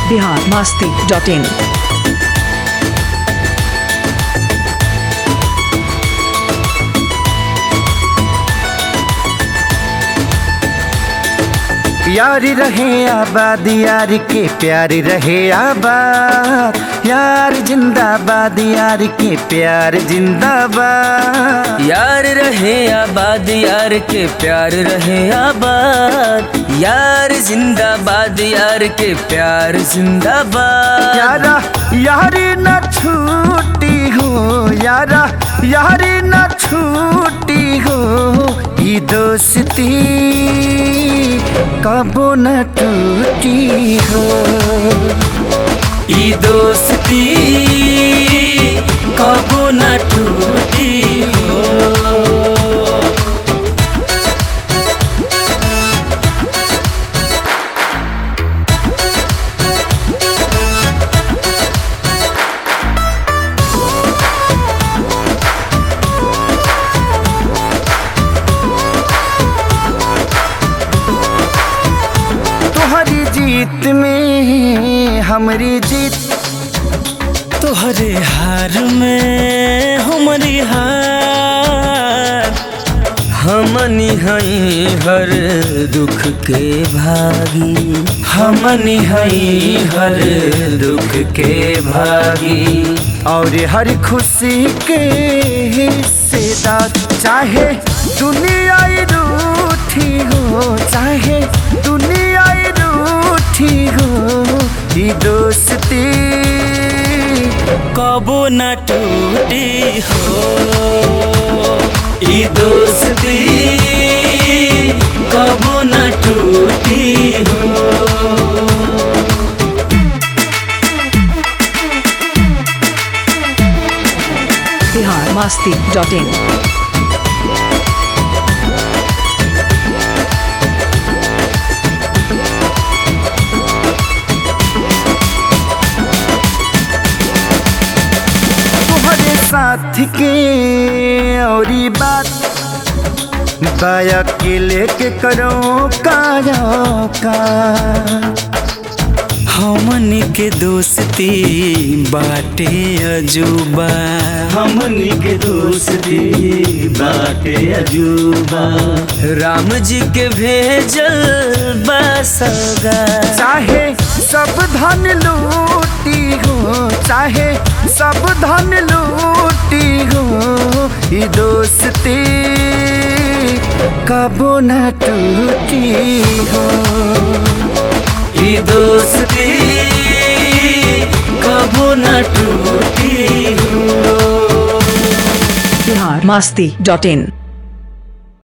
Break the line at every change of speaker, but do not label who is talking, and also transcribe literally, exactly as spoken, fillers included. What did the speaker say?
Bihar Masti dot इन।
यारी रहे आबाद यार के प्यार रहे आबाद, यार जिंदाबाद यार के प्यार जिंदाबाद।
यार रहे आबाद यार के प्यार रहे आबाद, यार जिंदाबाद यार के प्यार जिंदाबाद।
यारा यारी न छूटी हो, यारा यारी न छूटी हो, ये दोस्ती कबो न टूटी हो।
ये दोस्ती कबो न टूटी हो।
जीत में हमारी जीत,
तोहरे हार में हमारी हार। हमनी हई हर दुख के भागी, हमनी हई हर दुख के भागी।
और हर खुशी के हिस्सेदार, चाहे दुनिया रूठी हो, चाहे दुनिया रूठी हो, ये दोस्ती
कबो न टूटी हो। ये दोस्ती कबो न टूटी हो।
Bihar Masti dot in.
साथ के और बात बाया के लेके करो काया का।
हमनी के दोस्ती बाटे अजूबा,
हमनी के दोस्ती बाटे अजूबा।
राम जी के भेजल बसगा।
चाहे सब धन लूटी हो, चाहे सब धन लूटी हो, ये दोस्ती कबो न टूटी हो।
ये दोस्ती कबो न टूटी हो।
बिहार मस्ती डॉट इन।